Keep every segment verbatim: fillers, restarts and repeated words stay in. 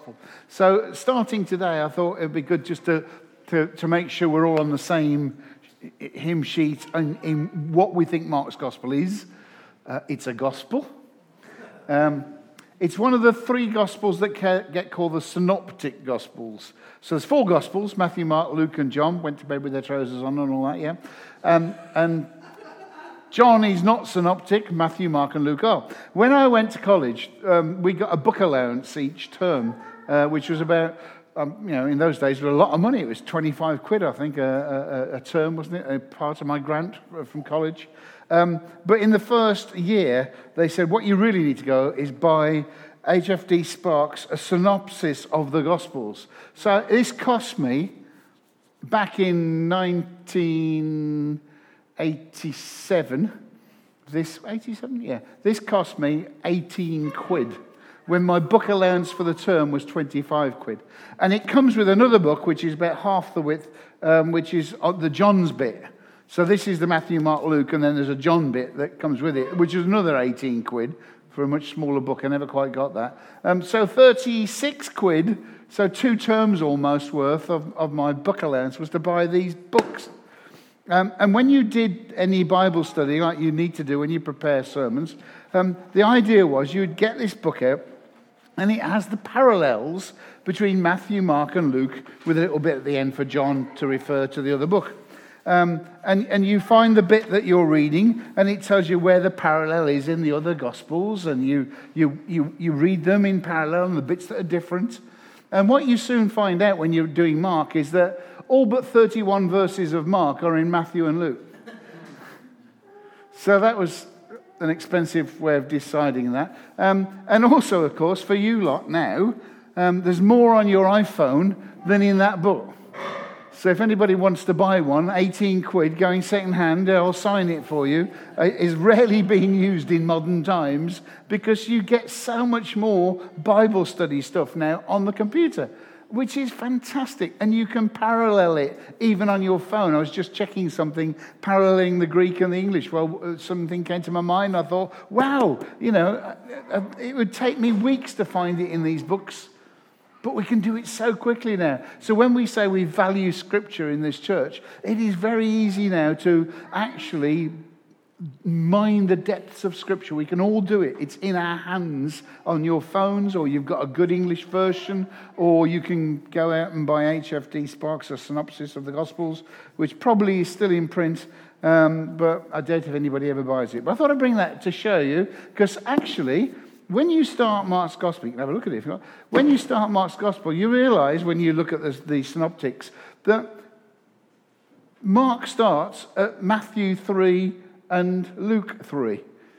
gospel. So starting today, I thought it'd be good just to, to, to make sure we're all on the same hymn sheet in, in what we think Mark's gospel is. Uh, it's a gospel. Um, it's one of the three gospels that ca- get called the synoptic gospels. So there's four gospels: Matthew, Mark, Luke, and John. Went to bed with their trousers on and all that, yeah. Um, and John is not synoptic. Matthew, Mark, and Luke are. When I went to college, um, we got a book allowance each term, uh, which was about, um, you know, in those days, it was a lot of money. It was twenty-five quid, I think, a, a, a term, wasn't it? A part of my grant from college. Um, but in the first year, they said, what you really need to go is buy H F D Sparks, a synopsis of the Gospels. So this cost me, back in nineteen eighty-seven, this, eighty-seven? Yeah, this cost me eighteen quid, when my book allowance for the term was twenty-five quid. And it comes with another book, which is about half the width, um, which is the John's bit. So this is the Matthew, Mark, Luke, and then there's a John bit that comes with it, which is another eighteen quid for a much smaller book. I never quite got that. Um, so thirty-six quid, so two terms almost worth of, of my book allowance was to buy these books. Um, and when you did any Bible study, like you need to do when you prepare sermons, um, the idea was you'd get this book out, and it has the parallels between Matthew, Mark, and Luke, with a little bit at the end for John to refer to the other book. Um, and, and you find the bit that you're reading, and it tells you where the parallel is in the other Gospels, and you, you, you, you read them in parallel, and the bits that are different. And what you soon find out when you're doing Mark is that all but thirty-one verses of Mark are in Matthew and Luke. So that was an expensive way of deciding that. Um, and also, of course, for you lot now, um, there's more on your iPhone than in that book. So if anybody wants to buy one, eighteen quid, going second hand, I'll sign it for you, uh, is rarely being used in modern times because you get so much more Bible study stuff now on the computer, which is fantastic. And you can parallel it even on your phone. I was just checking something, paralleling the Greek and the English. Well, something came to my mind. I thought, wow, you know, it would take me weeks to find it in these books. But we can do it so quickly now. So when we say we value Scripture in this church, it is very easy now to actually mine the depths of Scripture. We can all do it. It's in our hands on your phones, or you've got a good English version, or you can go out and buy H F D Sparks, a synopsis of the Gospels, which probably is still in print, um, but I doubt if anybody ever buys it. But I thought I'd bring that to show you, because actually, when you start Mark's Gospel, you can have a look at it if you want. When you start Mark's Gospel, you realize when you look at the, the synoptics that Mark starts at Matthew three and Luke three.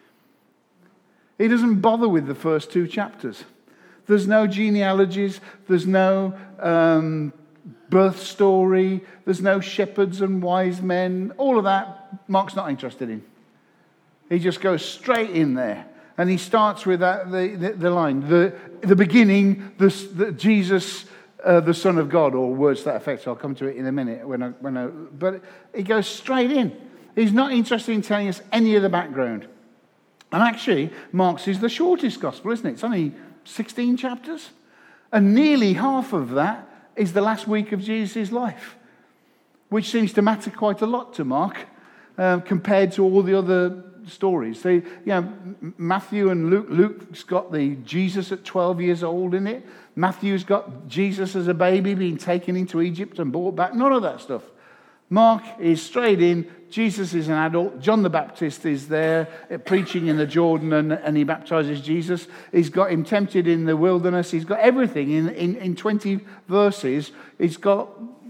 He doesn't bother with the first two chapters. There's no genealogies, there's no um, birth story, there's no shepherds and wise men. All of that, Mark's not interested in. He just goes straight in there. And he starts with that, the, the, the line, the, the beginning, the, the Jesus, uh, the Son of God, or words to that effect. I'll come to it in a minute. When I, when I, but he goes straight in. He's not interested in telling us any of the background. And actually, Mark's is the shortest gospel, isn't it? It's only sixteen chapters. And nearly half of that is the last week of Jesus' life, which seems to matter quite a lot to Mark uh, compared to all the other stories. They, you know, Matthew and Luke, Luke's got the Jesus at twelve years old in it. Matthew's got Jesus as a baby being taken into Egypt and brought back. None of that stuff. Mark is straight in. Jesus is an adult. John the Baptist is there preaching in the Jordan, and, and he baptizes Jesus. He's got him tempted in the wilderness. He's got everything in, in, in twenty verses. He's got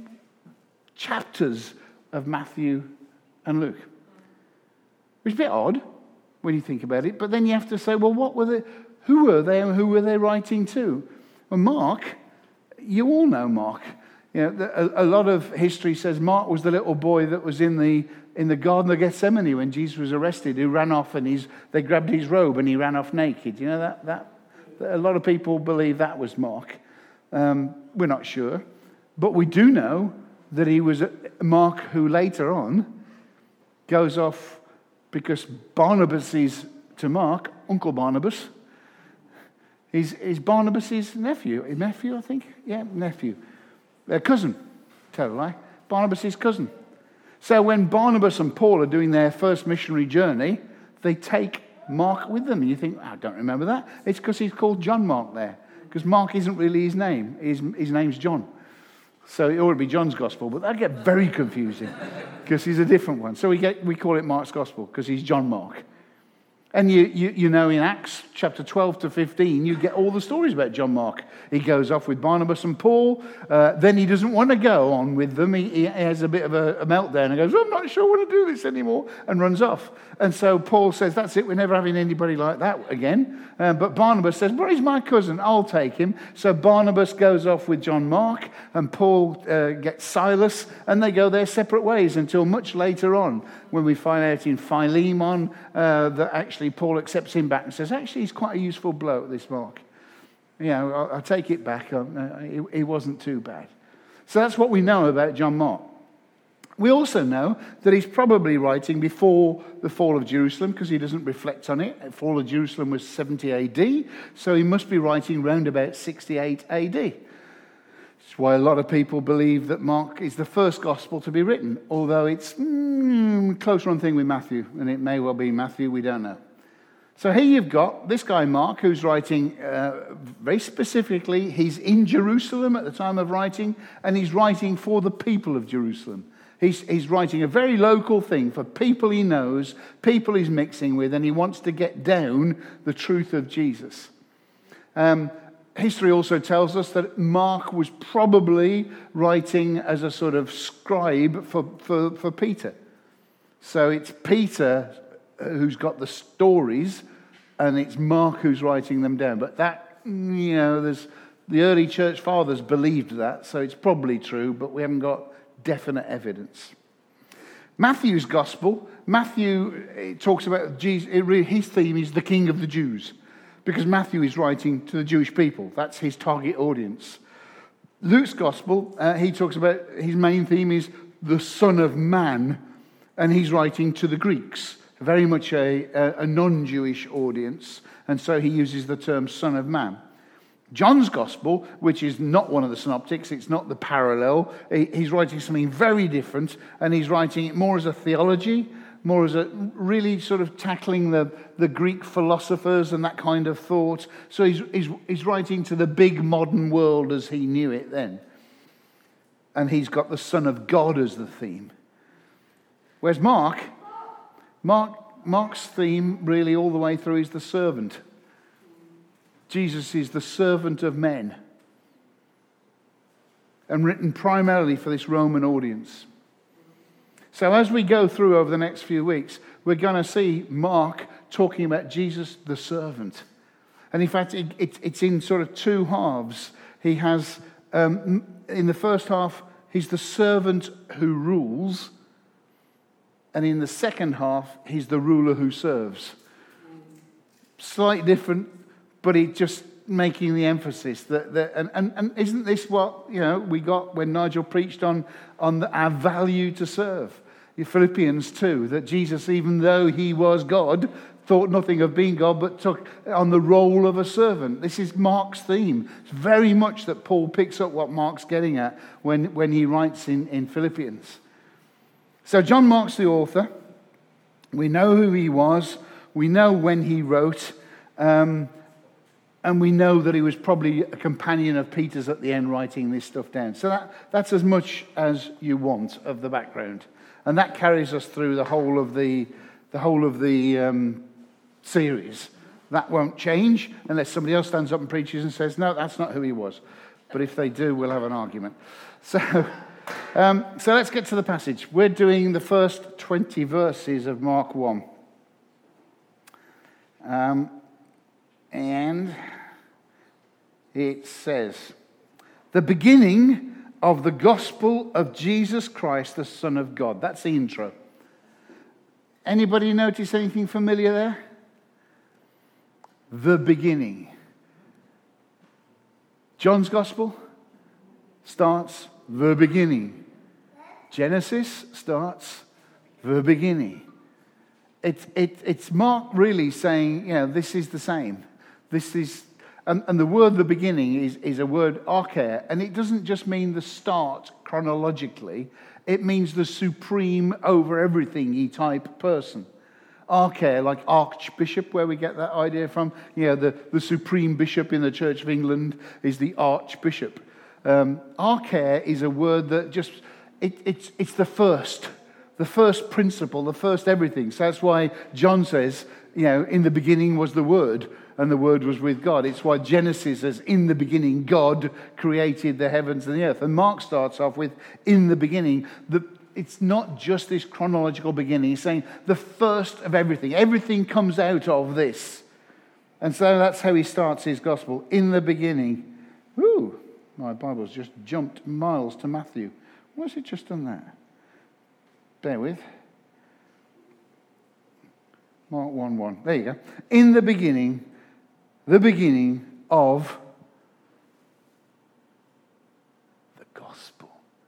chapters of Matthew and Luke. It's a bit odd when you think about it, but then you have to say, well, what were they, who were they and who were they writing to? Well, Mark, you all know Mark. You know, a, a lot of history says Mark was the little boy that was in the in the Garden of Gethsemane when Jesus was arrested, who ran off and he's, they grabbed his robe and he ran off naked. You know, that, that, that a lot of people believe that was Mark. Um, we're not sure. But we do know that he was Mark who later on goes off, because Barnabas is to Mark Uncle Barnabas. He's, he's Barnabas' nephew. Nephew, I think? Yeah, nephew. Uh, cousin. Tell a lie. Barnabas' cousin. So when Barnabas and Paul are doing their first missionary journey, they take Mark with them. And you think, oh, I don't remember that. It's because he's called John Mark there. Because Mark isn't really his name. His, his name's John. So it ought to be John's Gospel, but that get very confusing because he's a different one. So we get we call it Mark's Gospel because he's John Mark. And you, you you know in Acts chapter twelve to fifteen, you get all the stories about John Mark. He goes off with Barnabas and Paul. Uh, then he doesn't want to go on with them. He, he has a bit of a, a meltdown and goes, oh, I'm not sure I want to do this anymore, and runs off. And so Paul says, that's it, we're never having anybody like that again. Uh, but Barnabas says, well, he's my cousin, I'll take him. So Barnabas goes off with John Mark, and Paul uh, gets Silas, and they go their separate ways until much later on, when we find out in Philemon uh, that actually Paul accepts him back and says, actually, he's quite a useful bloke, this Mark. You know, I'll, I'll take it back. Uh, he, he wasn't too bad. So that's what we know about John Mark. We also know that he's probably writing before the fall of Jerusalem because he doesn't reflect on it. The fall of Jerusalem was seventy A D, so he must be writing round about sixty-eight A D. That's why a lot of people believe that Mark is the first gospel to be written, although it's mm, close run thing with Matthew, and it may well be Matthew, we don't know. So here you've got this guy Mark who's writing uh, very specifically. He's in Jerusalem at the time of writing, and he's writing for the people of Jerusalem. He's, he's writing a very local thing for people he knows, people he's mixing with, and he wants to get down the truth of Jesus. Um, history also tells us that Mark was probably writing as a sort of scribe for, for, for Peter. So it's Peter who's got the stories, and it's Mark who's writing them down. But that, you know, there's the early church fathers believed that, so it's probably true, but we haven't got definite evidence. Matthew's gospel, Matthew it talks about Jesus, it really, his theme is the King of the Jews, because Matthew is writing to the Jewish people. That's his target audience. Luke's gospel, uh, he talks about, his main theme is the Son of Man, and he's writing to the Greeks, very much a, a, a non-Jewish audience, and so he uses the term Son of Man. John's gospel, which is not one of the synoptics, it's not the parallel, he's writing something very different, and he's writing it more as a theology, more as a really sort of tackling the, the Greek philosophers and that kind of thought. So he's, he's, he's writing to the big modern world as he knew it then. And he's got the Son of God as the theme. Whereas Mark, Mark, Mark's theme really all the way through is the servant. Jesus is the servant of men, and written primarily for this Roman audience. So as we go through over the next few weeks, we're going to see Mark talking about Jesus the servant. And in fact, it, it, it's in sort of two halves. He has, um, in the first half, he's the servant who rules. And in the second half, he's the ruler who serves. Slightly different, but it just making the emphasis that, that and, and, and isn't this what, you know, we got when Nigel preached on, on the, our value to serve? In Philippians two, that Jesus, even though he was God, thought nothing of being God, but took on the role of a servant. This is Mark's theme. It's very much that Paul picks up what Mark's getting at when, when he writes in, in Philippians. So John Mark's the author. We know who he was. We know when he wrote. Um, And we know that he was probably a companion of Peter's at the end writing this stuff down. So that, that's as much as you want of the background. And that carries us through the whole of the, the, whole of the um, series. That won't change unless somebody else stands up and preaches and says, no, that's not who he was. But if they do, we'll have an argument. So, um, so let's get to the passage. We're doing the first twenty verses of Mark one. Um, and... It says, the beginning of the gospel of Jesus Christ, the Son of God. That's the intro. Anybody notice anything familiar there? The beginning. John's gospel starts the beginning. Genesis starts the beginning. It, it, it's Mark really saying, you know, this is the same. This is... And, and the word the beginning is, is a word arche, and it doesn't just mean the start chronologically, it means the supreme over everything-y type person. Arche, like archbishop, where we get that idea from. You know, the, the supreme bishop in the Church of England is the archbishop. Um, arche is a word that just, it, it's, it's the first, the first principle, the first everything. So that's why John says, you know, in the beginning was the Word, and the Word was with God. It's why Genesis says, in the beginning, God created the heavens and the earth. And Mark starts off with, in the beginning. The, it's not just this chronological beginning. He's saying the first of everything. Everything comes out of this. And so that's how he starts his gospel. In the beginning. Ooh, my Bible's just jumped miles to Matthew. Why has it just done that? Bear with. Mark one one. There you go. In the beginning, the beginning of the gospel.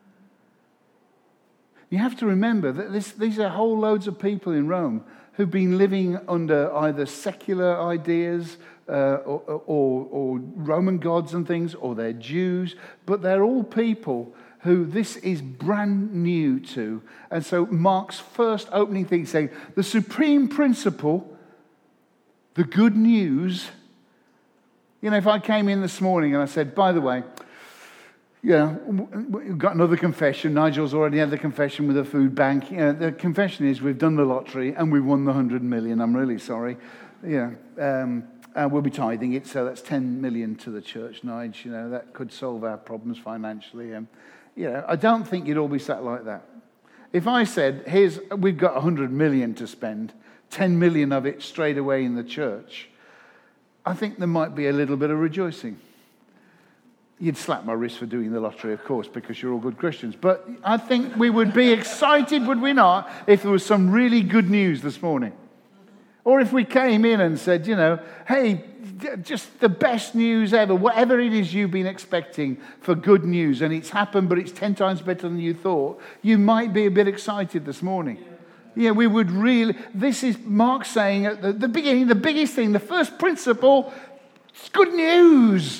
You have to remember that this, these are whole loads of people in Rome who've been living under either secular ideas uh, or, or, or Roman gods and things, or they're Jews, but they're all people who this is brand new to. And so Mark's first opening thing is saying, the supreme principle, the good news. You know, if I came in this morning and I said, by the way, yeah, we've got another confession. Nigel's already had the confession with the food bank. You know, the confession is we've done the lottery and we won the hundred million. I'm really sorry. Yeah, um, and we'll be tithing it, so that's ten million to the church, Nige. You know, that could solve our problems financially. Um, you know, I don't think you'd all be sat like that. If I said, here's, we've got one hundred million to spend, ten million of it straight away in the church, I think there might be a little bit of rejoicing. You'd slap my wrist for doing the lottery, of course, because you're all good Christians. But I think we would be excited, would we not, if there was some really good news this morning? Or if we came in and said, you know, hey, just the best news ever, whatever it is you've been expecting for good news, and it's happened, but it's ten times better than you thought, you might be a bit excited this morning. Yeah, we would really, this is Mark saying at the, the beginning, the biggest thing, the first principle, it's good news.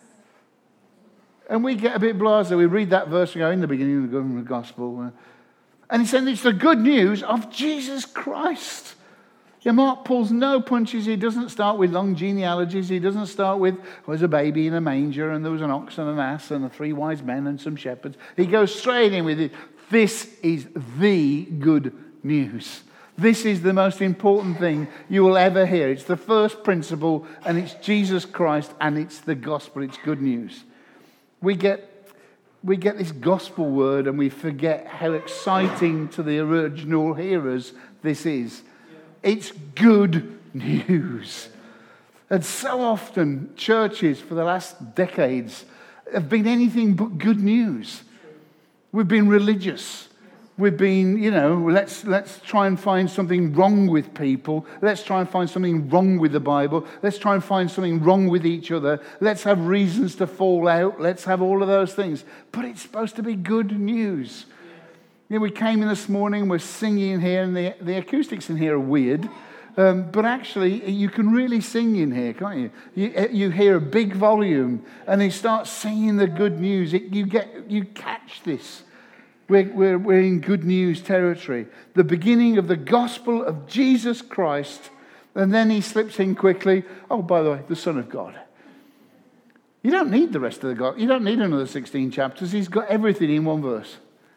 And we get a bit blasé. We read that verse and go, in the beginning of the gospel. And he said, it's the good news of Jesus Christ. Yeah, Mark pulls no punches. He doesn't start with long genealogies. He doesn't start with, well, there's a baby in a manger and there was an ox and an ass and the three wise men and some shepherds. He goes straight in with it. This is the good news. This is the most important thing you will ever hear. It's the first principle, and it's Jesus Christ, and it's the gospel. It's good news. We get, we get this gospel word and we forget how exciting to the original hearers this is. It's good news. And so often churches for the last decades have been anything but good news. We've been religious. We've been, you know, let's let's try and find something wrong with people. Let's try and find something wrong with the Bible. Let's try and find something wrong with each other. Let's have reasons to fall out. Let's have all of those things. But it's supposed to be good news. You know, we came in this morning, we're singing here, and the, the acoustics in here are weird. Um, but actually, you can really sing in here, can't you? You, you hear a big volume, and you start singing the good news. It, you get, you catch this. We're, we're, we're in good news territory. The beginning of the gospel of Jesus Christ. And then he slips in quickly, oh, by the way, the Son of God. You don't need the rest of the gospel. You don't need another sixteen chapters. He's got everything in one verse.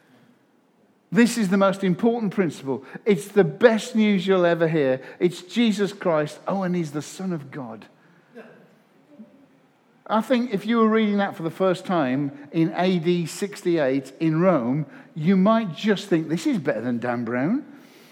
This is the most important principle. It's the best news you'll ever hear. It's Jesus Christ. Oh, and he's the Son of God. I think if you were reading that for the first time in A D sixty-eight in Rome, you might just think, this is better than Dan Brown.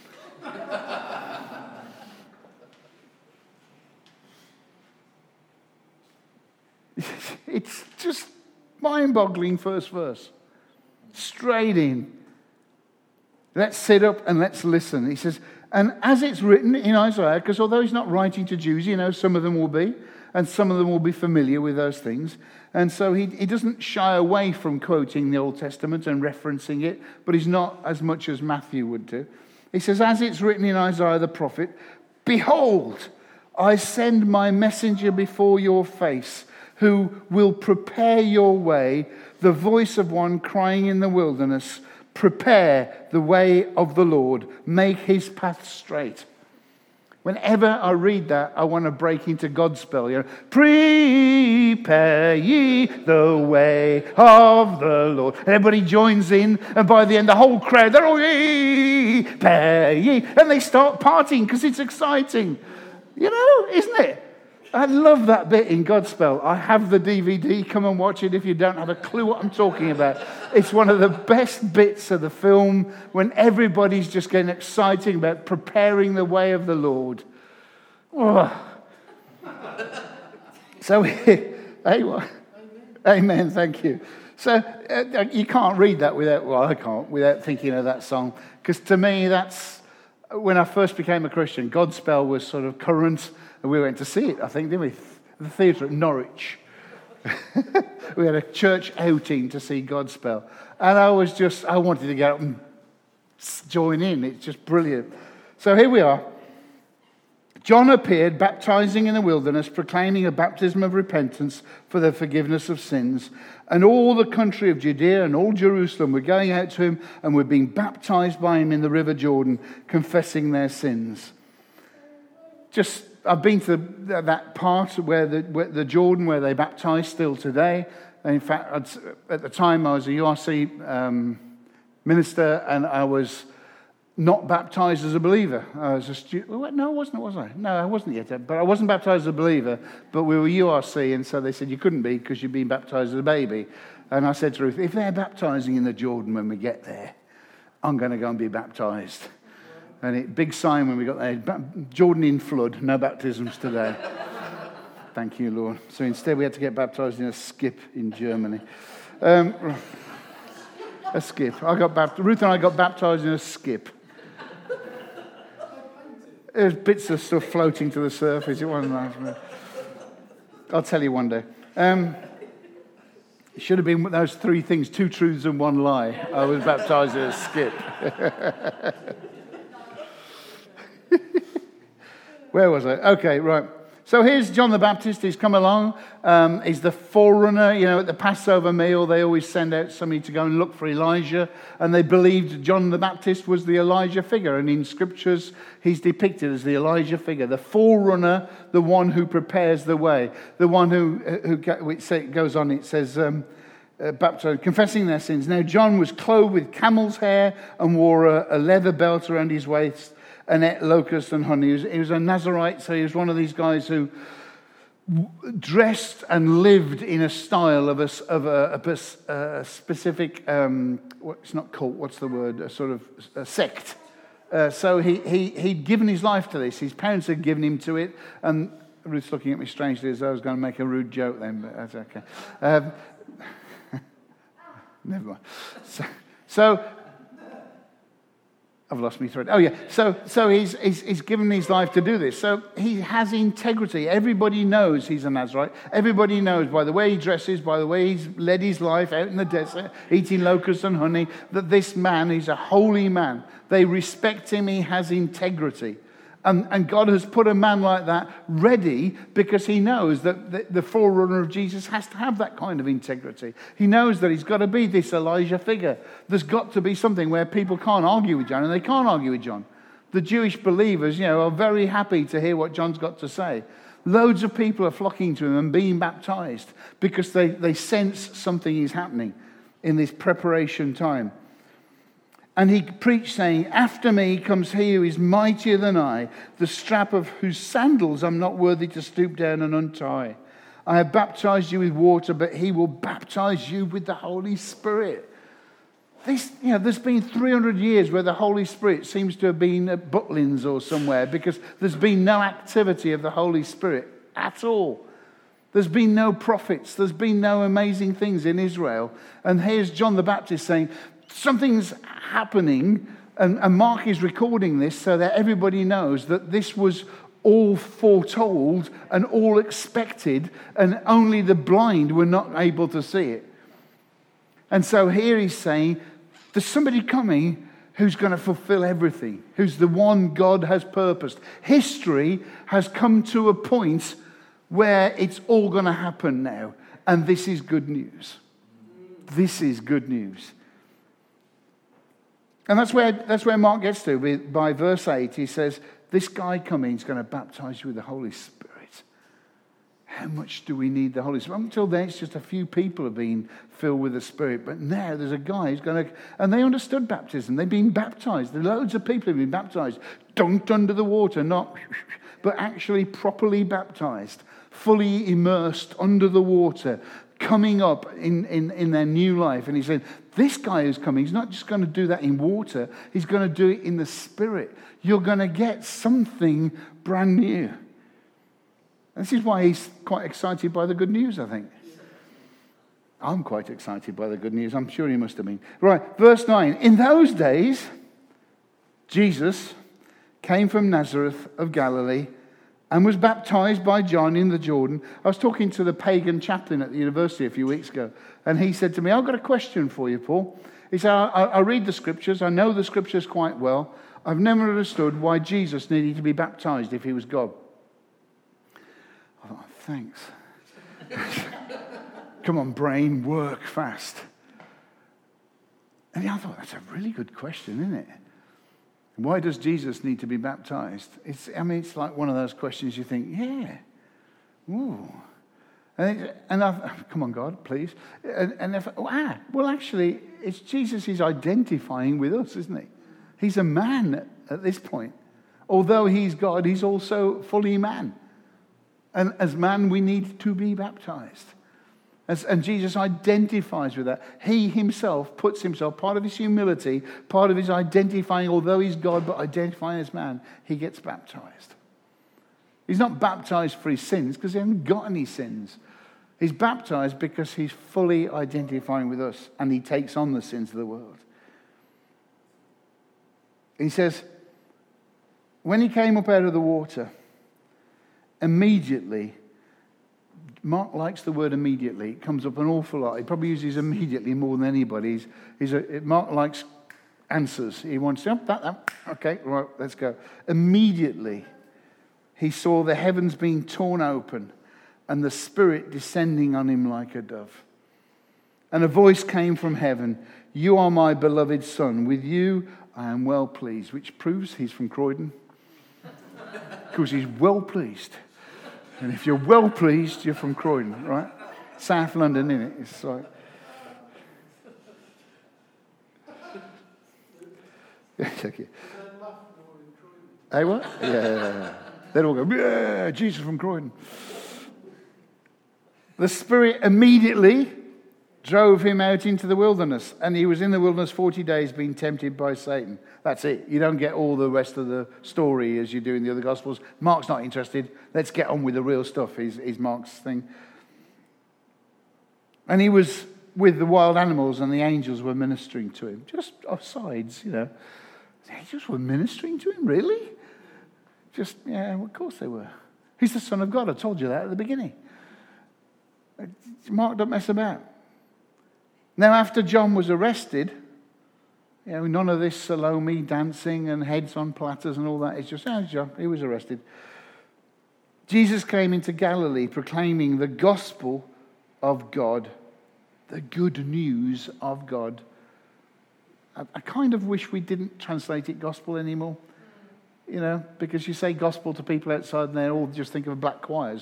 It's just mind-boggling first verse. Straight in. Let's sit up and let's listen. He says, and as it's written in Isaiah, because although he's not writing to Jews, you know, some of them will be, and some of them will be familiar with those things. And so he, he doesn't shy away from quoting the Old Testament and referencing it, but he's not as much as Matthew would do. He says, as it's written in Isaiah the prophet, behold, I send my messenger before your face, who will prepare your way, the voice of one crying in the wilderness, prepare the way of the Lord, make his path straight. Whenever I read that, I want to break into Godspell. You know, prepare ye the way of the Lord. And everybody joins in, and by the end, the whole crowd, they're all, prepare ye. And they start partying because it's exciting. You know, isn't it? I love that bit in Godspell. I have the D V D. Come and watch it if you don't have a clue what I'm talking about. It's one of the best bits of the film when everybody's just getting excited about preparing the way of the Lord. Oh. So, hey, what? Amen, thank you. So, uh, you can't read that without, well, I can't, without thinking of that song. Because to me, that's, when I first became a Christian, Godspell was sort of current. And we went to see it, I think, didn't we? The theatre at Norwich. We had a church outing to see Godspell. And I was just, I wanted to get up and join in. It's just brilliant. So here we are. John appeared, baptizing in the wilderness, proclaiming a baptism of repentance for the forgiveness of sins. And all the country of Judea and all Jerusalem were going out to him and were being baptized by him in the river Jordan, confessing their sins. Just I've been to the, that part where the, where the Jordan, where they baptize still today. And in fact, I'd, at the time I was a U R C um, minister, and I was not baptized as a believer. I was a student. No, I wasn't, was I? No, I wasn't yet. But I wasn't baptized as a believer, but we were U R C, and so they said you couldn't be because you'd been baptized as a baby. And I said to Ruth, if they're baptizing in the Jordan when we get there, I'm going to go and be baptized. And it big sign when we got there, Jordan in flood, no baptisms today. Thank you, Lord. So instead we had to get baptized in a skip in Germany. Um, a skip. I got baptized. Ruth and I got baptized in a skip. There's bits of stuff floating to the surface. It wasn't nice. I'll tell you one day. Um, it should have been those three things, two truths and one lie. I was baptized in a skip. Where was I? Okay, right. So here's John the Baptist. He's come along. Um, he's the forerunner. You know, at the Passover meal, they always send out somebody to go and look for Elijah. And they believed John the Baptist was the Elijah figure. And in scriptures, he's depicted as the Elijah figure, the forerunner, the one who prepares the way, the one who, who it goes on, it says, um, uh, baptized, confessing their sins. Now, John was clothed with camel's hair and wore a, a leather belt around his waist, and ate locusts and honey. He was, he was a Nazarite, so he was one of these guys who dressed and lived in a style of a, of a, a, a specific, um, it's not cult, what's the word, a sort of a sect. Uh, so he, he, he'd given his life to this. His parents had given him to it. And Ruth's looking at me strangely as though I was going to make a rude joke then, but that's okay. Um, never mind. So... so I've lost my thread. Oh, yeah. So so he's, he's he's given his life to do this. So he has integrity. Everybody knows he's a Nazarite. Everybody knows by the way he dresses, by the way he's led his life out in the desert, eating locusts and honey, that this man is a holy man. They respect him. He has integrity. And, and God has put a man like that ready because he knows that the, the forerunner of Jesus has to have that kind of integrity. He knows that he's got to be this Elijah figure. There's got to be something where people can't argue with John, and they can't argue with John. The Jewish believers, you know, are very happy to hear what John's got to say. Loads of people are flocking to him and being baptized because they, they sense something is happening in this preparation time. And he preached, saying, after me comes he who is mightier than I, the strap of whose sandals I'm not worthy to stoop down and untie. I have baptized you with water, but he will baptize you with the Holy Spirit. This, you know, there's been three hundred years where the Holy Spirit seems to have been at Butlins or somewhere because there's been no activity of the Holy Spirit at all. There's been no prophets. There's been no amazing things in Israel. And here's John the Baptist saying, something's happening, and, and Mark is recording this so that everybody knows that this was all foretold and all expected, and only the blind were not able to see it. And so here he's saying, there's somebody coming who's going to fulfill everything, who's the one God has purposed. History has come to a point where it's all going to happen now. And this is good news. This is good news. And that's where, that's where Mark gets to. By verse eight, he says, this guy coming is going to baptize you with the Holy Spirit. How much do we need the Holy Spirit? Until then, it's just a few people have been filled with the Spirit. But now there's a guy who's going to... And they understood baptism. They've been baptized. There are loads of people who've been baptized. Dunked under the water, not... But actually properly baptized. Fully immersed under the water. Coming up in, in, in their new life. And he said, this guy who's coming, he's not just going to do that in water. He's going to do it in the Spirit. You're going to get something brand new. This is why he's quite excited by the good news, I think. I'm quite excited by the good news. I'm sure he must have been. Right, verse nine. In those days, Jesus came from Nazareth of Galilee and was baptized by John in the Jordan. I was talking to the pagan chaplain at the university a few weeks ago, and he said to me, I've got a question for you, Paul. He said, I, I read the scriptures. I know the scriptures quite well. I've never understood why Jesus needed to be baptized if he was God. I thought, thanks. Come on, brain, work fast. And I thought, that's a really good question, isn't it? Why does Jesus need to be baptized? It's, I mean, it's like one of those questions you think, yeah, ooh. And, it, and I've, come on, God, please. And, and if, ah, well, actually, it's Jesus is identifying with us, isn't he? He's a man at this point. Although he's God, he's also fully man. And as man, we need to be baptized. As, and Jesus identifies with that. He himself puts himself, part of his humility, part of his identifying, although he's God, but identifying as man, he gets baptized. He's not baptized for his sins because he hasn't got any sins. He's baptized because he's fully identifying with us and he takes on the sins of the world. He says, when he came up out of the water, immediately, Mark likes the word immediately. It comes up an awful lot. He probably uses immediately more than anybody. He's, he's a, Mark likes answers. He wants to, oh, that, that. Okay, right, let's go. Immediately, he saw the heavens being torn open and the Spirit descending on him like a dove. And a voice came from heaven, you are my beloved Son. With you I am well pleased, which proves he's from Croydon. Because he's well pleased. And if you're well pleased, you're from Croydon, right? South London, isn't it? It's like... Thank you. Hey, what? Yeah, yeah, yeah. They'd all go, yeah, Jesus from Croydon. The Spirit immediately drove him out into the wilderness. And he was in the wilderness forty days being tempted by Satan. That's it. You don't get all the rest of the story as you do in the other Gospels. Mark's not interested. Let's get on with the real stuff, is, is Mark's thing. And he was with the wild animals and the angels were ministering to him. Just offsides, you know. The angels were ministering to him, really? Just, yeah, of course they were. He's the Son of God. I told you that at the beginning. Mark don't mess about. Now, after John was arrested, you know, none of this Salome dancing and heads on platters and all that. It's just, oh, John, he was arrested. Jesus came into Galilee proclaiming the gospel of God, the good news of God. I, I kind of wish we didn't translate it gospel anymore, you know, because you say gospel to people outside and they all just think of black choirs.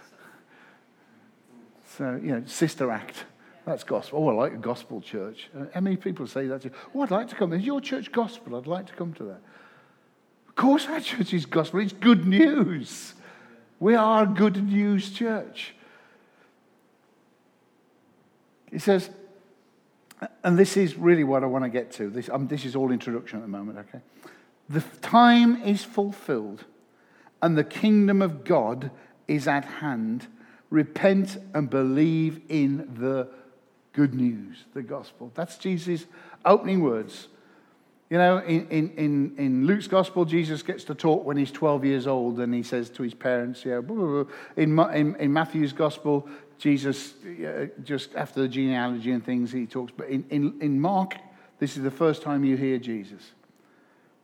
So, you know, sister act. That's gospel. Oh, I like a gospel church. Uh, how many people say that to you? Oh, I'd like to come. Is your church gospel? I'd like to come to that. Of course our church is gospel. It's good news. We are a good news church. He says, and this is really what I want to get to. This, um, this is all introduction at the moment, okay? The time is fulfilled and the kingdom of God is at hand. Repent and believe in the good news, the gospel. That's Jesus' opening words. You know, in, in, in Luke's gospel, Jesus gets to talk when he's twelve years old and he says to his parents, yeah, blah, blah, blah. In, in, in Matthew's gospel, Jesus, uh, just after the genealogy and things, he talks. But in, in, in Mark, this is the first time you hear Jesus.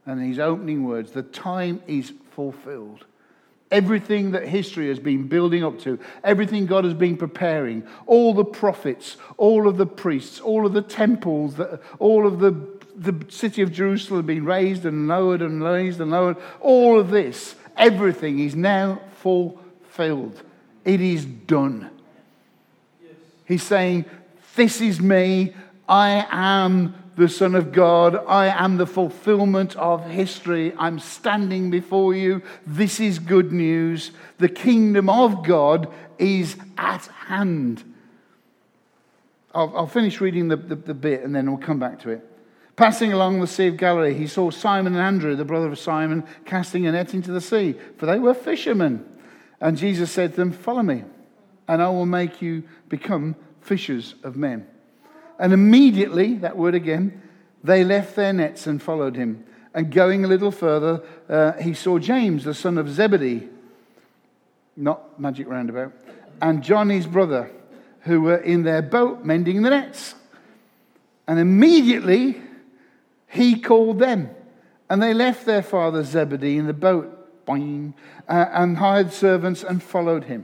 And his opening words, the time is fulfilled. Everything that history has been building up to, everything God has been preparing, all the prophets, all of the priests, all of the temples, all of the, the city of Jerusalem being raised and lowered and raised and lowered, all of this, everything is now fulfilled. It is done. Yes. He's saying, this is me. I am the Son of God. I am the fulfillment of history. I'm standing before you. This is good news. The kingdom of God is at hand. I'll, I'll finish reading the, the, the bit and then we'll come back to it. Passing along the Sea of Galilee, he saw Simon and Andrew, the brother of Simon, casting a net into the sea, for they were fishermen. And Jesus said to them, follow me, and I will make you become fishers of men. And immediately, that word again, they left their nets and followed him. And going a little further, uh, he saw James, the son of Zebedee, not magic roundabout, and John his brother, who were in their boat mending the nets. And immediately he called them. And they left their father Zebedee in the boat, boing, uh, and hired servants and followed him.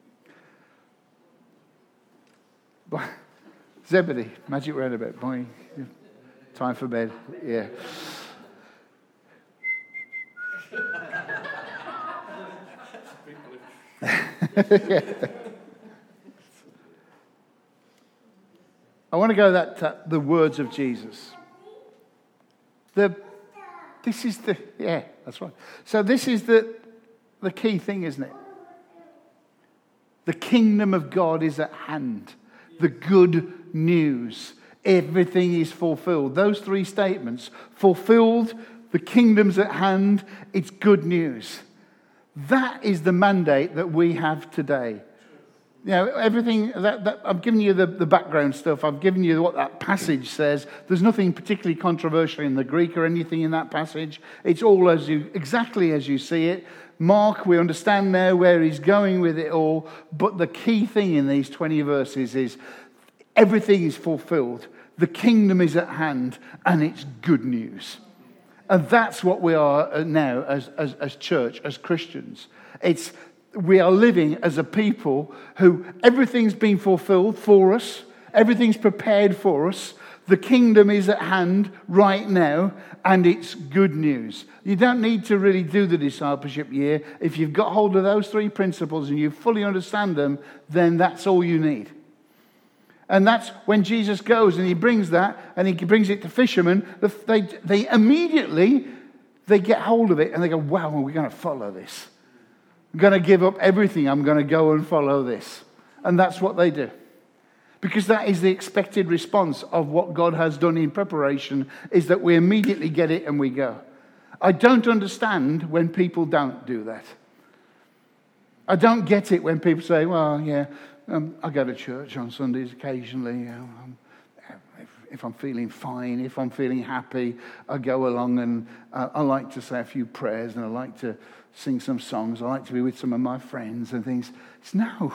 Zebedee, magic roundabout, boing. Time for bed, yeah. yeah. I want to go that to the words of Jesus. The this is the yeah, that's right. So this is the the key thing, isn't it? The kingdom of God is at hand. The good news. Everything is fulfilled. Those three statements. Fulfilled, the kingdom's at hand, it's good news. That is the mandate that we have today. You know, everything, that, that I've given you the, the background stuff. I've given you what that passage says. There's nothing particularly controversial in the Greek or anything in that passage. It's all as you exactly as you see it. Mark, we understand now where he's going with it all. But the key thing in these twenty verses is everything is fulfilled. The kingdom is at hand, and it's good news. And that's what we are now as, as, as church, as Christians. It's we are living as a people who everything's been fulfilled for us. Everything's prepared for us. The kingdom is at hand right now, and it's good news. You don't need to really do the discipleship year. If you've got hold of those three principles and you fully understand them, then that's all you need. And that's when Jesus goes and he brings that, and he brings it to fishermen. They, they immediately, they get hold of it and they go, wow, we're going to follow this. I'm going to give up everything. I'm going to go and follow this. And that's what they do. Because that is the expected response of what God has done in preparation, is that we immediately get it and we go. I don't understand when people don't do that. I don't get it when people say, well, yeah, um, I go to church on Sundays occasionally. You know, um, if, if I'm feeling fine, if I'm feeling happy, I go along and uh, I like to say a few prayers and I like to sing some songs. I like to be with some of my friends and things. It's no.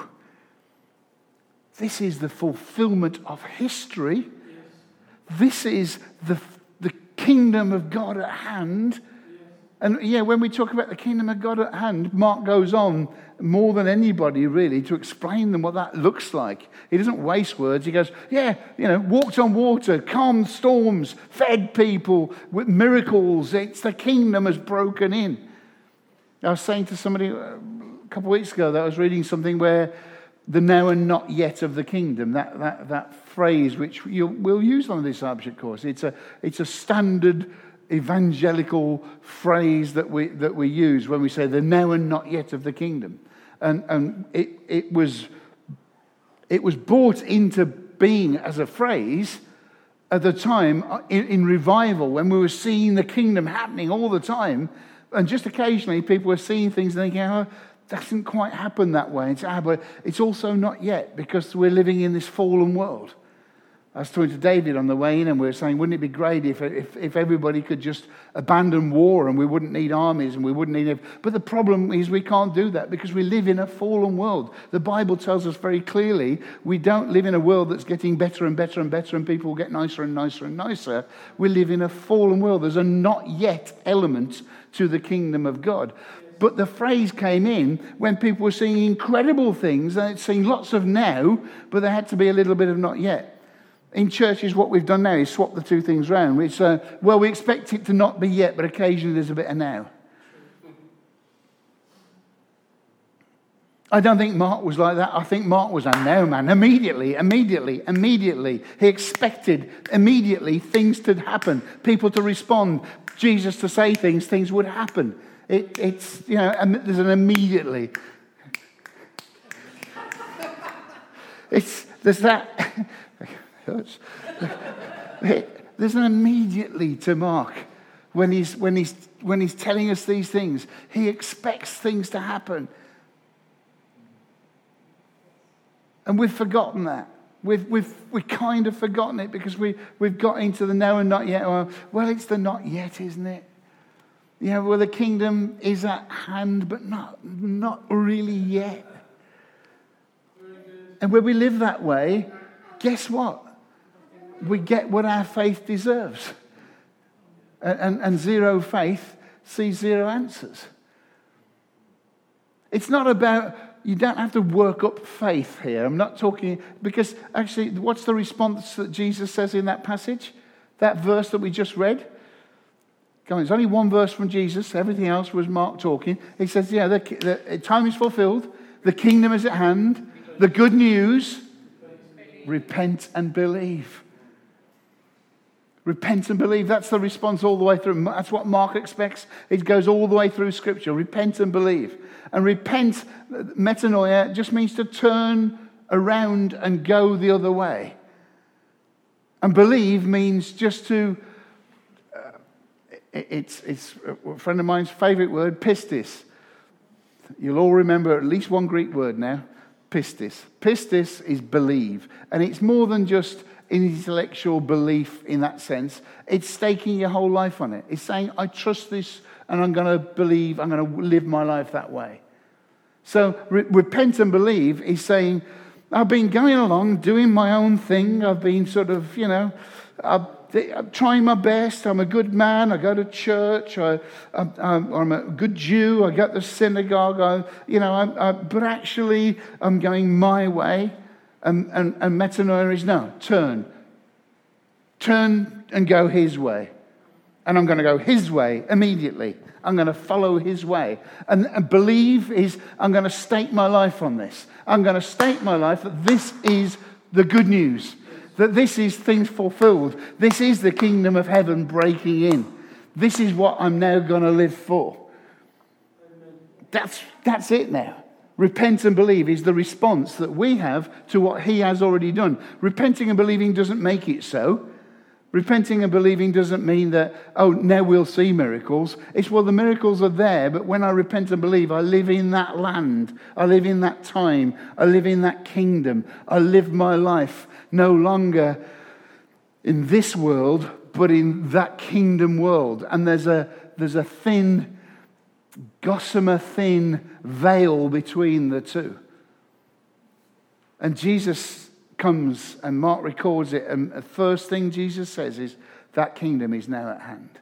This is the fulfillment of history. Yes. This is the, the kingdom of God at hand. Yes. And yeah, when we talk about the kingdom of God at hand, Mark goes on more than anybody really to explain them what that looks like. He doesn't waste words. He goes, yeah, you know, walked on water, calmed storms, fed people with miracles. It's the kingdom has broken in. I was saying to somebody a couple of weeks ago that I was reading something where the now and not yet of the kingdom, that that that phrase which you, we'll use on the discipleship course. It's a it's a standard evangelical phrase that we that we use when we say the now and not yet of the kingdom. And and it it was it was brought into being as a phrase at the time in, in revival, when we were seeing the kingdom happening all the time, and just occasionally people were seeing things and thinking, oh, doesn't quite happen that way. It's, ah, but it's also not yet, because we're living in this fallen world. I was talking to David on the way in, and we were saying, wouldn't it be great if, if, if everybody could just abandon war and we wouldn't need armies and we wouldn't need... But the problem is we can't do that because we live in a fallen world. The Bible tells us very clearly we don't live in a world that's getting better and better and better and people get nicer and nicer and nicer. We live in a fallen world. There's a not yet element to the kingdom of God. But the phrase came in when people were seeing incredible things, and it's seeing lots of now, but there had to be a little bit of not yet. In churches, what we've done now is swap the two things around. It's, uh, well, we expect it to not be yet, but occasionally there's a bit of now. I don't think Mark was like that. I think Mark was a now man. Immediately, immediately, immediately. He expected immediately things to happen, people to respond, Jesus to say things, things would happen. It, it's, you know, there's an immediately. It's, there's that... There's an immediately to Mark when he's when he's when he's telling us these things. He expects things to happen, and we've forgotten that. We've we've we've kind of forgotten it because we we've got into the now and not yet. Well, well, it's the not yet, isn't it? Yeah. Well, the kingdom is at hand, but not not really yet. And when we live that way, guess what? We get what our faith deserves. And, and, and zero faith sees zero answers. It's not about, you don't have to work up faith here. I'm not talking, because actually, what's the response that Jesus says in that passage? That verse that we just read? Come on, it's only one verse from Jesus. Everything else was Mark talking. He says, yeah, the, the time is fulfilled. The kingdom is at hand. The good news, repent and believe. Repent and believe. That's the response all the way through. That's what Mark expects. It goes all the way through Scripture. Repent and believe. And repent, metanoia, just means to turn around and go the other way. And believe means just to, uh, it's, it's a friend of mine's favorite word, pistis. You'll all remember at least one Greek word now, pistis. Pistis is believe. And it's more than just intellectual belief in that sense. It's staking your whole life on it. It's saying, I trust this and I'm going to believe, I'm going to live my life that way. So re- repent and believe is saying, I've been going along, doing my own thing. I've been sort of, you know, I've, I'm trying my best. I'm a good man. I go to church. I, I'm, I'm a good Jew. I go to the synagogue. I, you know, I, I, but actually I'm going my way. And, and, and metanoia is no, turn. Turn and go his way. And I'm going to go his way immediately. I'm going to follow his way. And, and believe is I'm going to stake my life on this. I'm going to stake my life that this is the good news. That this is things fulfilled. This is the kingdom of heaven breaking in. This is what I'm now going to live for. That's, that's it now. Repent and believe is the response that we have to what he has already done. Repenting and believing doesn't make it so. Repenting and believing doesn't mean that, oh, now we'll see miracles. It's, well, the miracles are there, but when I repent and believe, I live in that land. I live in that time. I live in that kingdom. I live my life no longer in this world, but in that kingdom world. And there's a there's a thin, gossamer thin veil between the two. And Jesus comes, and Mark records it, and the first thing Jesus says is, that kingdom is now at hand.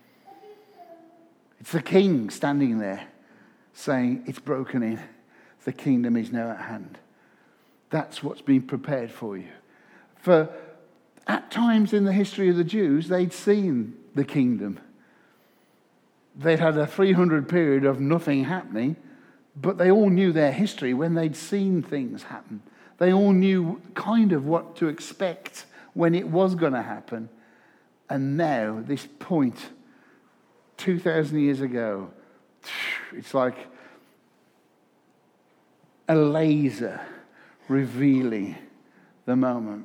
It's the king standing there saying, it's broken in. The kingdom is now at hand. That's what's been prepared for you. For at times in the history of the Jews, they'd seen the kingdom. They'd had a three hundred period of nothing happening, but they all knew their history when they'd seen things happen. They all knew kind of what to expect when it was going to happen. And now, this point, two thousand years ago, it's like a laser revealing the moment.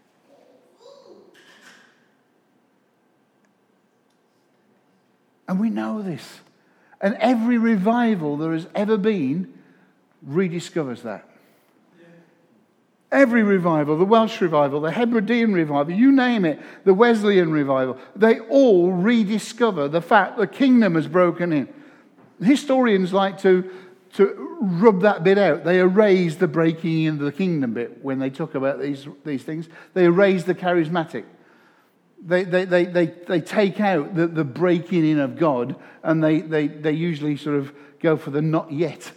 And we know this. And every revival there has ever been rediscovers that. Every revival, the Welsh revival, the Hebridean revival, you name it, the Wesleyan revival, they all rediscover the fact the kingdom has broken in. Historians like to, to rub that bit out. They erase the breaking into the kingdom bit when they talk about these, these things. They erase the charismatic. They, they, they, they, they take out the, the breaking in of God, and they, they, they usually sort of go for the not yet.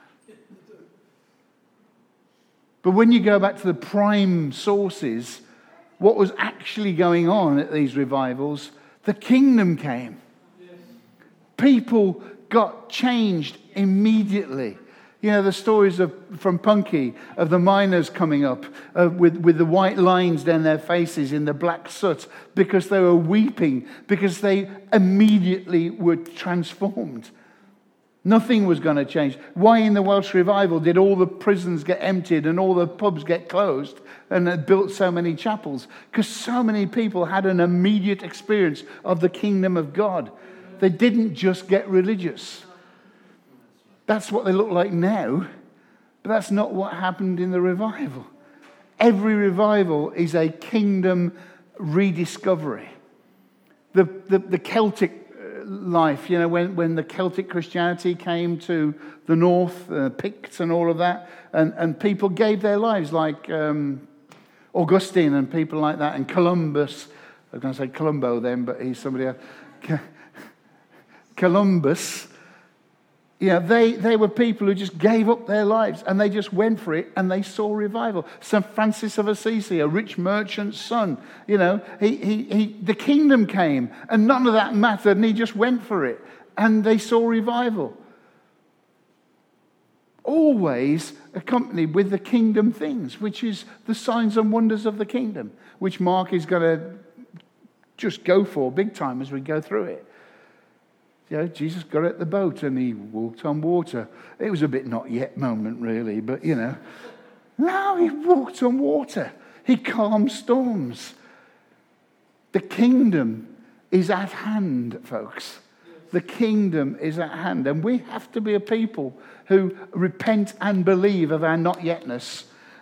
But when you go back to the prime sources, what was actually going on at these revivals, the kingdom came. Yes. People got changed immediately. You know, the stories of, from Punky of the miners coming up uh, with, with the white lines down their faces in the black soot because they were weeping, because they immediately were transformed. Nothing was going to change. Why in the Welsh revival did all the prisons get emptied and all the pubs get closed and it built so many chapels? Because so many people had an immediate experience of the kingdom of God. They didn't just get religious. That's what they look like now, but that's not what happened in the revival. Every revival is a kingdom rediscovery. The, the, the Celtic life, you know, when, when the Celtic Christianity came to the north, uh, Picts and all of that, and, and people gave their lives like um, Augustine and people like that, and Columbus. I was going to say Columbo then, but he's somebody else. Columbus, you know, they, they were people who just gave up their lives and they just went for it and they saw revival. Saint Francis of Assisi, a rich merchant's son, you know, he, he, he, the kingdom came and none of that mattered and he just went for it and they saw revival. Always accompanied with the kingdom things, which is the signs and wonders of the kingdom, which Mark is going to just go for big time as we go through it. You know, Jesus got out the boat and he walked on water. It was a bit not yet moment, really, but, you know. No, he walked on water. He calmed storms. The kingdom is at hand, folks. The kingdom is at hand. And we have to be a people who repent and believe of our not yetness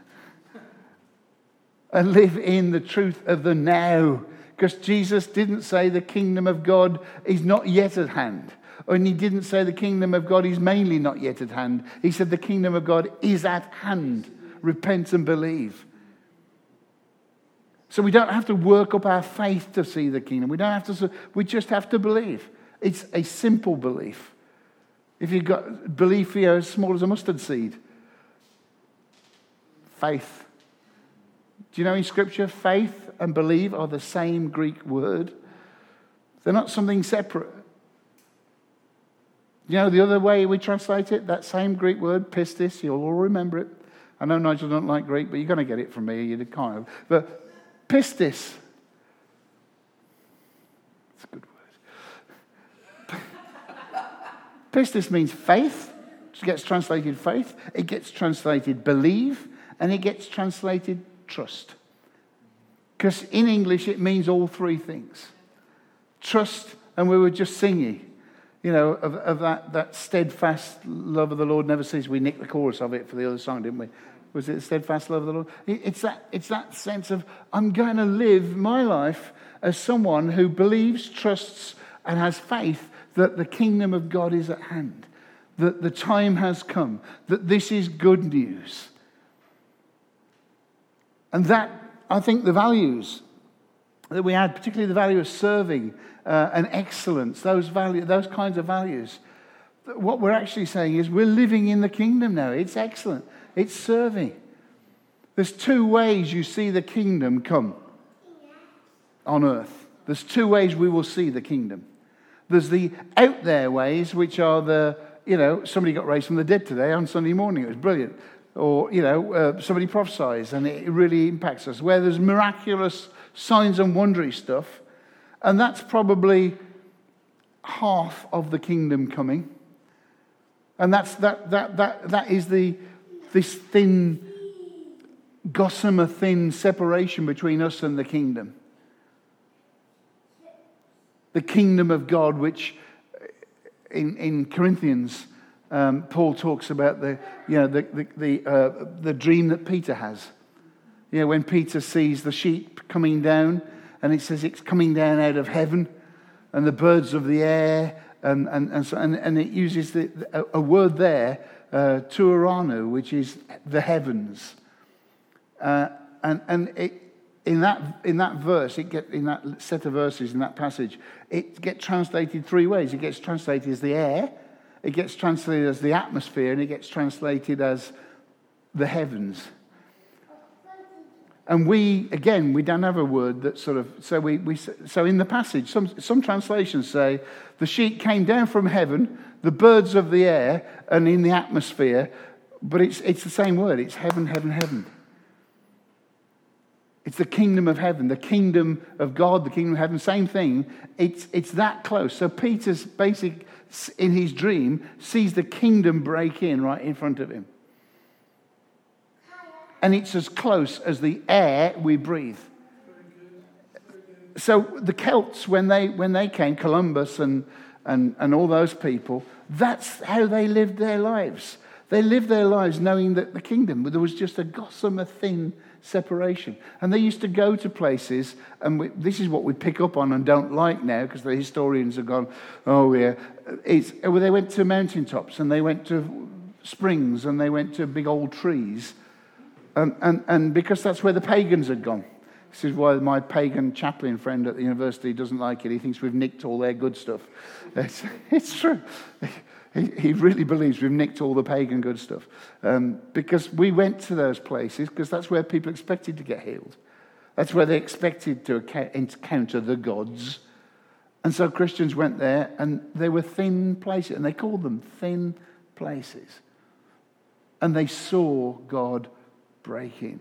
and live in the truth of the now. Because Jesus didn't say the kingdom of God is not yet at hand. And he didn't say the kingdom of God is mainly not yet at hand. He said the kingdom of God is at hand. Repent and believe. So we don't have to work up our faith to see the kingdom. We don't have to. We just have to believe. It's a simple belief. If you've got belief here as small as a mustard seed. Faith. Do you know in Scripture, faith and believe are the same Greek word? They're not something separate. You know the other way we translate it? That same Greek word, pistis, you'll all remember it. I know Nigel don't like Greek, but you're going to get it from me. You kind of. But pistis. It's a good word. Pistis means faith. It gets translated faith. It gets translated believe. And it gets translated trust. Because in English it means all three things. Trust, and we were just singing, you know, of, of that, that steadfast love of the Lord never ceases. We nicked the chorus of it for the other song, didn't we? Was it steadfast love of the Lord? It's that, it's that sense of, I'm going to live my life as someone who believes, trusts, and has faith that the kingdom of God is at hand, that the time has come, that this is good news. And that, I think, the values that we had, particularly the value of serving uh, and excellence, those value, those kinds of values, what we're actually saying is we're living in the kingdom now. It's excellent. It's serving. There's two ways you see the kingdom come on earth. There's two ways we will see the kingdom. There's the out there ways, which are the, you know, somebody got raised from the dead today on Sunday morning. It was brilliant. Or, you know, uh, somebody prophesies and it really impacts us. Where there's miraculous signs and wondery stuff. And that's probably half of the kingdom coming. And that's that that that that is the this thin, gossamer thin separation between us and the kingdom. The kingdom of God, which in, in Corinthians, Um, Paul talks about the, you know, the the the, uh, the dream that Peter has, You know, when Peter sees the sheep coming down, and it says it's coming down out of heaven, and the birds of the air, and and and, so, and, and it uses the, a, a word there, uh, tuarano, which is the heavens. Uh, and and it, in that in that verse, it get in that set of verses in that passage, it gets translated three ways. It gets translated as the air, it gets translated as the atmosphere, and it gets translated as the heavens. And we, again, we don't have a word that sort of, so we, we so in the passage, some some translations say the sheep came down from heaven, the birds of the air, and in the atmosphere, but it's it's the same word. It's heaven, heaven, heaven. It's the kingdom of heaven, the kingdom of God, the kingdom of heaven, same thing. It's it's that close. So Peter's basic, in his dream, sees the kingdom break in right in front of him. And it's as close as the air we breathe. So the Celts, when they when they came, Columbus and, and, and all those people, that's how they lived their lives. They lived their lives knowing that the kingdom, there was just a gossamer thin separation. And they used to go to places, and we, this is what we pick up on and don't like now, because the historians have gone, oh yeah, it's, well, they went to mountaintops, and they went to springs, and they went to big old trees. And, and, and because that's where the pagans had gone. This is why my pagan chaplain friend at the university doesn't like it. He thinks we've nicked all their good stuff. It's, it's true. He, he really believes we've nicked all the pagan good stuff. Um, because we went to those places because that's where people expected to get healed. That's where they expected to encounter the gods. And so Christians went there, and they were thin places. And they called them thin places. And they saw God break in.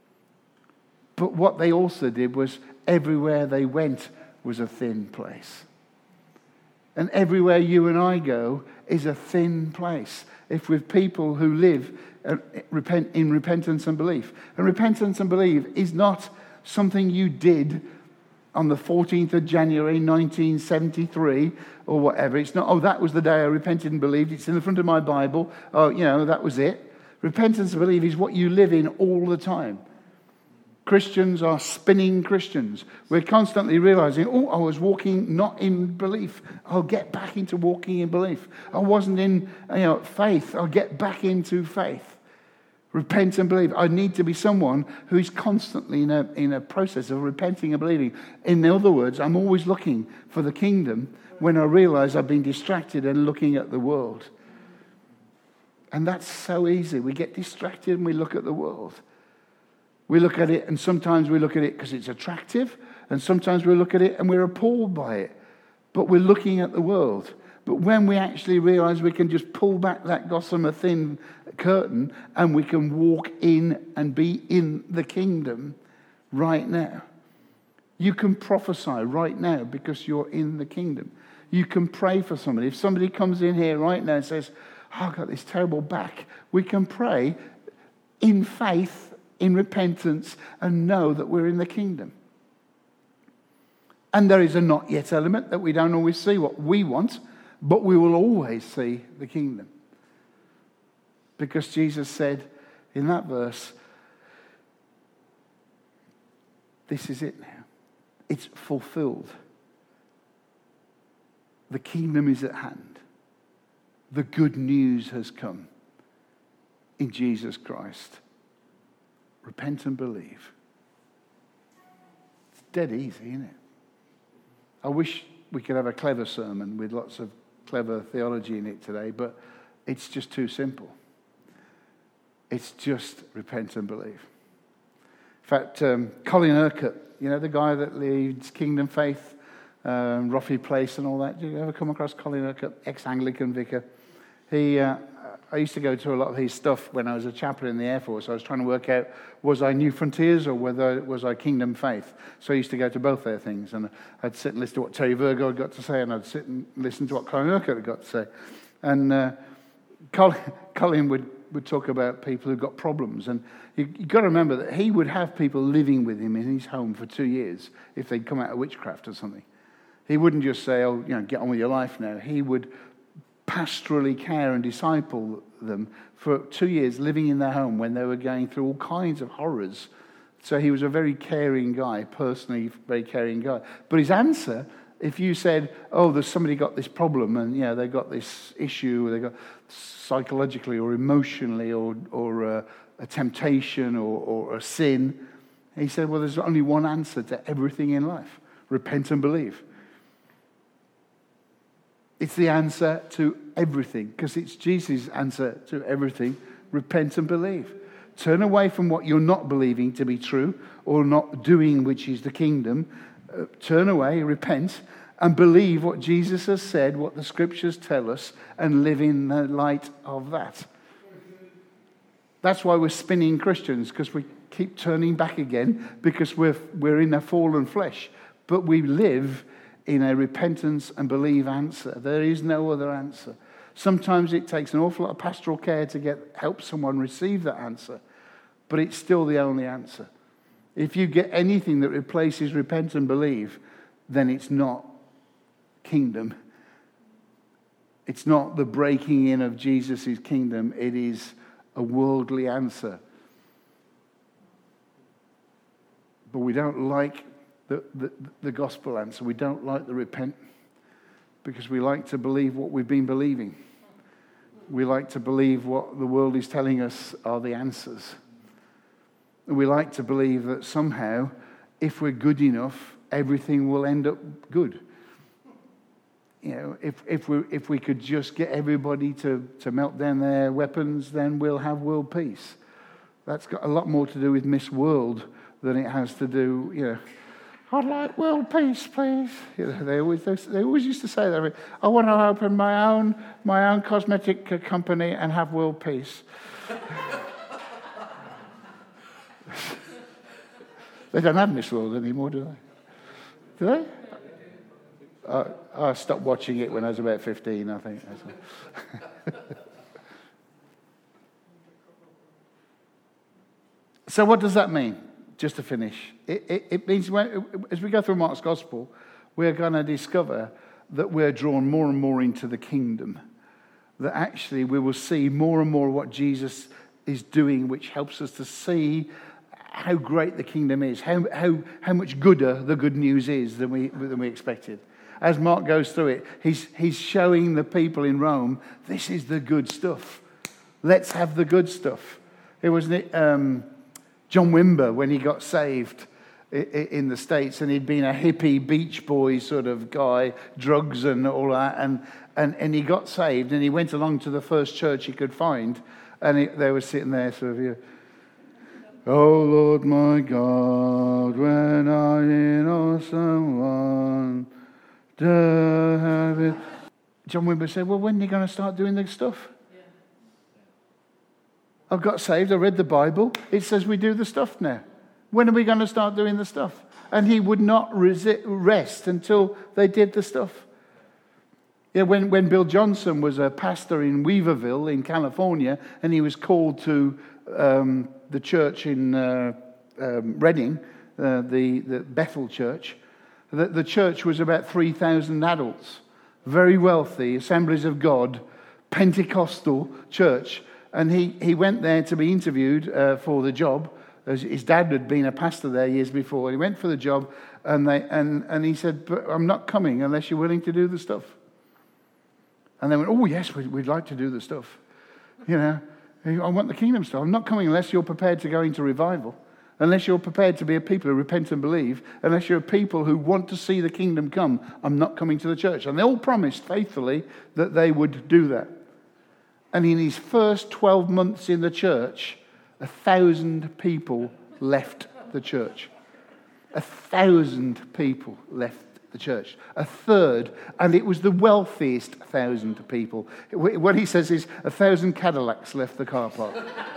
But what they also did was everywhere they went was a thin place. And everywhere you and I go is a thin place. If with people who live in repentance and belief. And repentance and belief is not something you did on the fourteenth of January nineteen seventy-three or whatever. It's not, oh, that was the day I repented and believed. It's in the front of my Bible. Oh, you know, that was it. Repentance and belief is what you live in all the time. Christians are spinning Christians. We're constantly realizing, oh, I was walking not in belief. I'll get back into walking in belief. I wasn't in you know, faith. I'll get back into faith. Repent and believe. I need to be someone who is constantly in a, in a process of repenting and believing. In other words, I'm always looking for the kingdom when I realize I've been distracted and looking at the world. And that's so easy. We get distracted and we look at the world. We look at it, and sometimes we look at it because it's attractive, and sometimes we look at it and we're appalled by it. But we're looking at the world. But when we actually realize we can just pull back that gossamer thin curtain and we can walk in and be in the kingdom right now. You can prophesy right now because you're in the kingdom. You can pray for somebody. If somebody comes in here right now and says, oh, I've got this terrible back, we can pray in faith, in repentance, and know that we're in the kingdom. And there is a not yet element that we don't always see what we want, but we will always see the kingdom. Because Jesus said in that verse, this is it now. It's fulfilled. The kingdom is at hand. The good news has come in Jesus Christ. Repent and believe. It's dead easy, isn't it? I wish we could have a clever sermon with lots of clever theology in it today, but it's just too simple. It's just repent and believe. In fact, um, Colin Urquhart, you know, the guy that leads Kingdom Faith, um, Roffey Place and all that. Did you ever come across Colin Urquhart, ex-Anglican vicar? He, uh, I used to go to a lot of his stuff when I was a chaplain in the Air Force. I was trying to work out, was I New Frontiers or whether was I Kingdom Faith? So I used to go to both their things. And I'd sit and listen to what Terry Virgo had got to say, and I'd sit and listen to what Colin Urquhart had got to say. And uh, Colin, Colin would, would talk about people who got problems. And you, you've got to remember that he would have people living with him in his home for two years if they'd come out of witchcraft or something. He wouldn't just say, oh, you know, get on with your life now. He would pastorally care and disciple them for two years living in their home when they were going through all kinds of horrors So he was a very caring guy, personally very caring guy. But his answer, if you said, oh, there's somebody got this problem and, you know, they got this issue, they got psychologically or emotionally or, or uh, a temptation or, or a sin, he said, well, there's only one answer to everything in life. Repent and believe. It's the answer to everything, because it's Jesus' answer to everything. Repent and believe. Turn away from what you're not believing to be true or not doing, which is the kingdom. Uh, turn away, repent, and believe what Jesus has said, what the scriptures tell us, and live in the light of that. That's why we're spinning Christians, because we keep turning back again, because we're, we're in a fallen flesh. But we live in a repentance and believe answer. There is no other answer. Sometimes it takes an awful lot of pastoral care to get help someone receive that answer, but it's still the only answer. If you get anything that replaces repent and believe, then it's not kingdom. It's not the breaking in of Jesus' kingdom. It is a worldly answer. But we don't like the, the, the gospel answer. We don't like the repent, because we like to believe what we've been believing. We like to believe what the world is telling us are the answers. And we like to believe that somehow, if we're good enough, everything will end up good. You know, if if we if we could just get everybody to, to melt down their weapons, then we'll have world peace. That's got a lot more to do with Miss World than it has to do, you know, I'd like world peace, please. You know, they always they, they always used to say that. I, mean, I want to open my own my own cosmetic company and have world peace. They don't have Miss World anymore, do they? Do they? Uh, I stopped watching it when I was about fifteen, I think. So what does that mean? Just to finish, it, it, it means when, as we go through Mark's Gospel, we're going to discover that we're drawn more and more into the kingdom. That actually we will see more and more what Jesus is doing, which helps us to see how great the kingdom is, how how how much gooder the good news is than we than we expected. As Mark goes through it, he's he's showing the people in Rome, this is the good stuff. Let's have the good stuff. It wasn't it. Um, John Wimber, when he got saved in the States, and he'd been a hippie Beach Boy sort of guy, drugs and all that, and and, and he got saved, and he went along to the first church he could find, and he, they were sitting there sort of, you know, oh Lord my God, when I in awesome one, to have it. John Wimber said, well, when are you going to start doing the stuff? I got saved, I read the Bible, it says we do the stuff now. When are we going to start doing the stuff? And he would not resi- rest until they did the stuff. Yeah, when, when Bill Johnson was a pastor in Weaverville in California, and he was called to um, the church in uh, um, Redding, uh, the, the Bethel church, the, the church was about three thousand adults, very wealthy, Assemblies of God, Pentecostal church. And he, he went there to be interviewed uh, for the job. His dad had been a pastor there years before. He went for the job, and they and, and he said, but I'm not coming unless you're willing to do the stuff. And they went, oh, yes, we'd, we'd like to do the stuff. You know, I want the kingdom stuff. I'm not coming unless you're prepared to go into revival, unless you're prepared to be a people who repent and believe, unless you're a people who want to see the kingdom come. I'm not coming to the church. And they all promised faithfully that they would do that. And in his first twelve months in the church, a thousand people left the church. A thousand people left the church. A third, and it was the wealthiest thousand people. What he says is a thousand Cadillacs left the car park.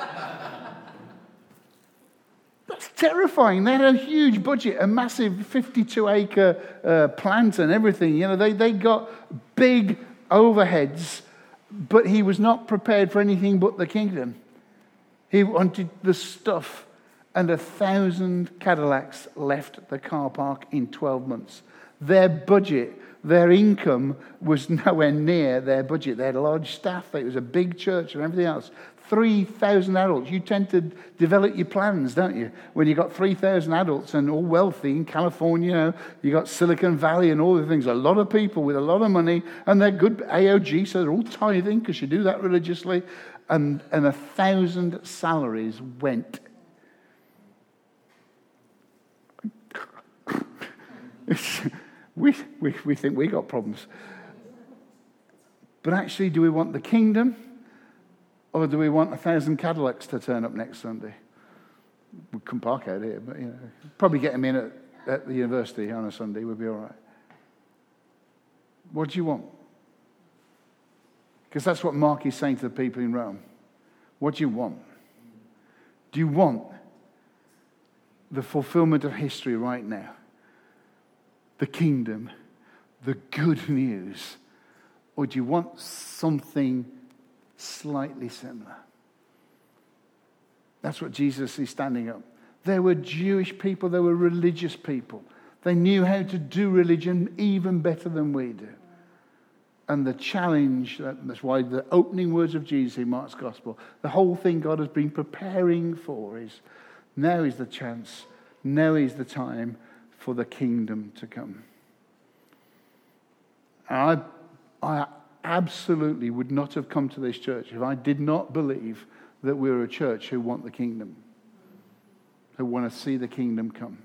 That's terrifying. They had a huge budget, a massive fifty-two acre uh, plant and everything. You know, they, they got big overheads. But he was not prepared for anything but the kingdom. He wanted the stuff. And a thousand Cadillacs left the car park in twelve months. Their budget, their income was nowhere near their budget. They had a large staff. It was a big church and everything else. three thousand adults. You tend to develop your plans, don't you? When you've got three thousand adults and all wealthy in California, you got Silicon Valley and all the things. A lot of people with a lot of money, and they're good A O G, so they're all tithing because you do that religiously. And, and a thousand salaries went. we, we, we think we got problems. But actually, do we want the kingdom? Or do we want a thousand Cadillacs to turn up next Sunday? We can park out here, but you know, probably get them in at, at the university on a Sunday would be all right. What do you want? Because that's what Mark is saying to the people in Rome. What do you want? Do you want the fulfillment of history right now? The kingdom, the good news? Or do you want something slightly similar? That's what Jesus is standing up. There were Jewish people, there were religious people. They knew how to do religion even better than we do. And the challenge, that's why the opening words of Jesus in Mark's Gospel, the whole thing God has been preparing for is, now is the chance, now is the time for the kingdom to come. And I, I absolutely would not have come to this church if I did not believe that we're a church who want the kingdom, who want to see the kingdom come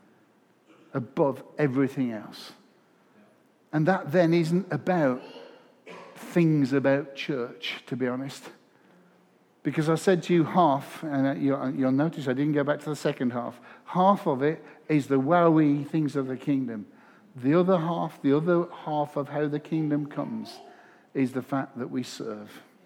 above everything else. And that then isn't about things about church, to be honest. Because I said to you half, and you'll, you'll notice I didn't go back to the second half. Half of it is the wowie things of the kingdom. The other half, the other half of how the kingdom comes is the fact that we serve.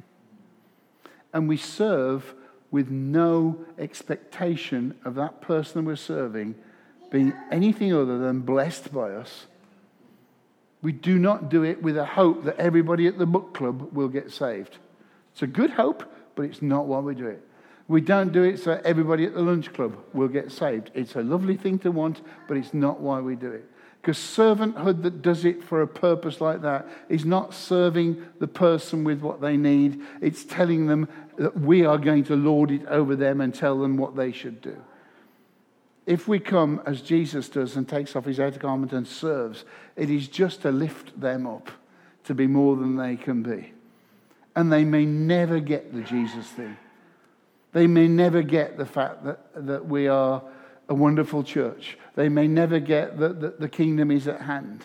And we serve with no expectation of that person we're serving being anything other than blessed by us. We do not do it with a hope that everybody at the book club will get saved. It's a good hope, but it's not why we do it. We don't do it so everybody at the lunch club will get saved. It's a lovely thing to want, but it's not why we do it. Because servanthood that does it for a purpose like that is not serving the person with what they need. It's telling them that we are going to lord it over them and tell them what they should do. If we come as Jesus does and takes off his outer garment and serves, it is just to lift them up to be more than they can be. And they may never get the Jesus thing. They may never get the fact that, that we are a wonderful church. They may never get that, that the kingdom is at hand.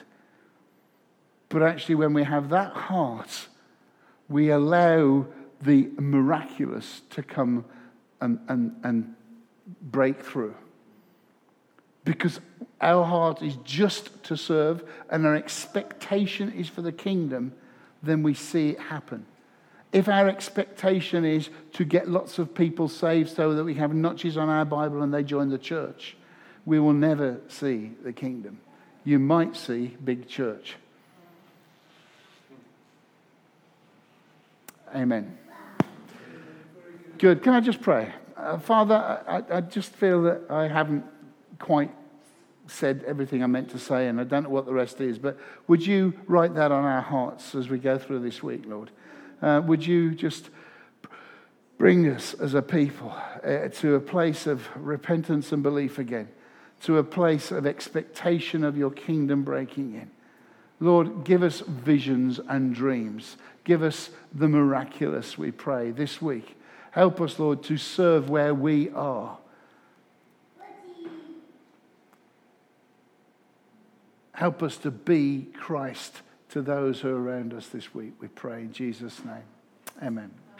But actually, when we have that heart, we allow the miraculous to come and, and, and break through. Because our heart is just to serve and our expectation is for the kingdom, then we see it happen. If our expectation is to get lots of people saved so that we have notches on our Bible and they join the church, we will never see the kingdom. You might see big church. Amen. Good. Can I just pray? Uh, Father, I, I just feel that I haven't quite said everything I meant to say, and I don't know what the rest is, but would you write that on our hearts as we go through this week, Lord? Uh, would you just bring us as a people uh, to a place of repentance and belief again, to a place of expectation of your kingdom breaking in. Lord, give us visions and dreams. Give us the miraculous, we pray, this week. Help us, Lord, to serve where we are. Help us to be Christ to those who are around us this week, we pray in Jesus' name. Amen.